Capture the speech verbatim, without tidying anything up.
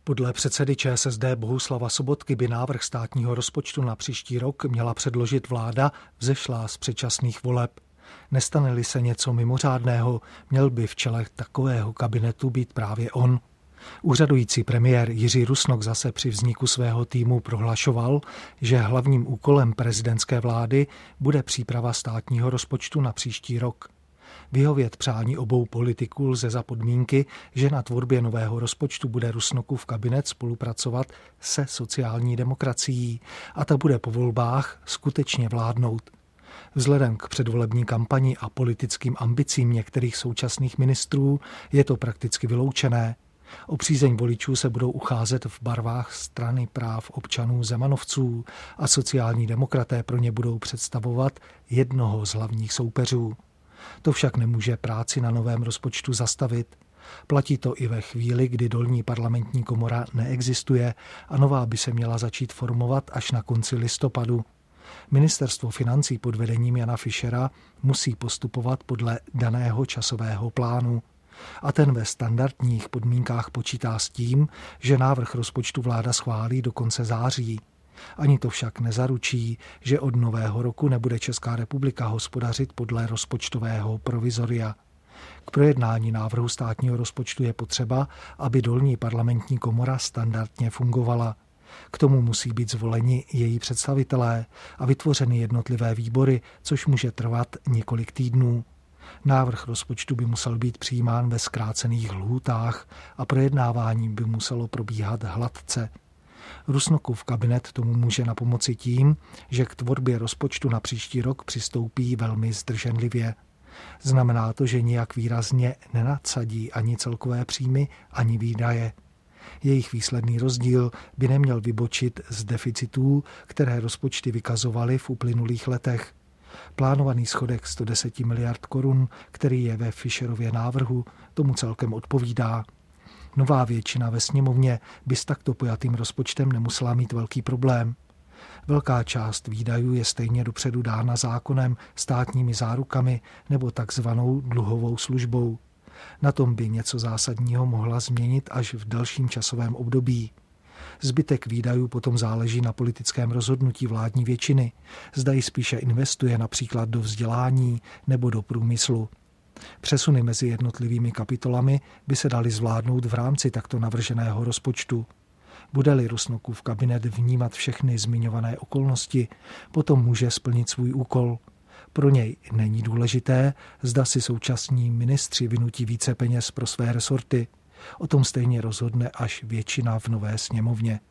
Podle předsedy ČSSD Bohuslava Sobotky by návrh státního rozpočtu na příští rok měla předložit vláda vzešlá z předčasných voleb. Nestane-li se něco mimořádného, měl by v čele takového kabinetu být právě on. Úřadující premiér Jiří Rusnok zase při vzniku svého týmu prohlašoval, že hlavním úkolem prezidentské vlády bude příprava státního rozpočtu na příští rok. Vyhovět přání obou politiků lze za podmínky, že na tvorbě nového rozpočtu bude Rusnokův kabinet spolupracovat se sociální demokracií a ta bude po volbách skutečně vládnout. Vzhledem k předvolební kampani a politickým ambicím některých současných ministrů je to prakticky vyloučené. O přízeň voličů se budou ucházet v barvách Strany práv občanů Zemanovců a sociální demokraté pro ně budou představovat jednoho z hlavních soupeřů. To však nemůže práci na novém rozpočtu zastavit. Platí to i ve chvíli, kdy dolní parlamentní komora neexistuje a nová by se měla začít formovat až na konci listopadu. Ministerstvo financí pod vedením Jana Fischera musí postupovat podle daného časového plánu. A ten ve standardních podmínkách počítá s tím, že návrh rozpočtu vláda schválí do konce září. Ani to však nezaručí, že od nového roku nebude Česká republika hospodařit podle rozpočtového provizoria. K projednání návrhu státního rozpočtu je potřeba, aby dolní parlamentní komora standardně fungovala. K tomu musí být zvoleni její představitelé a vytvořeny jednotlivé výbory, což může trvat několik týdnů. Návrh rozpočtu by musel být přijímán ve zkrácených lhůtách a projednávání by muselo probíhat hladce. Rusnokův kabinet tomu může napomoci tím, že k tvorbě rozpočtu na příští rok přistoupí velmi zdrženlivě. Znamená to, že nijak výrazně nenadsadí ani celkové příjmy, ani výdaje. Jejich výsledný rozdíl by neměl vybočit z deficitů, které rozpočty vykazovaly v uplynulých letech. Plánovaný schodek sto deset miliard korun, který je ve Fischerově návrhu, tomu celkem odpovídá. Nová většina ve sněmovně by s takto pojatým rozpočtem nemusela mít velký problém. Velká část výdajů je stejně dopředu dána zákonem, státními zárukami nebo takzvanou dluhovou službou. Na tom by něco zásadního mohla změnit až v dalším časovém období. Zbytek výdajů potom záleží na politickém rozhodnutí vládní většiny. Zda ji spíše investuje například do vzdělání nebo do průmyslu. Přesuny mezi jednotlivými kapitolami by se daly zvládnout v rámci takto navrženého rozpočtu. Bude-li Rusnokův kabinet vnímat všechny zmiňované okolnosti, potom může splnit svůj úkol. Pro něj není důležité, zda si současní ministři vynutí více peněz pro své resorty. O tom stejně rozhodne až většina v nové sněmovně.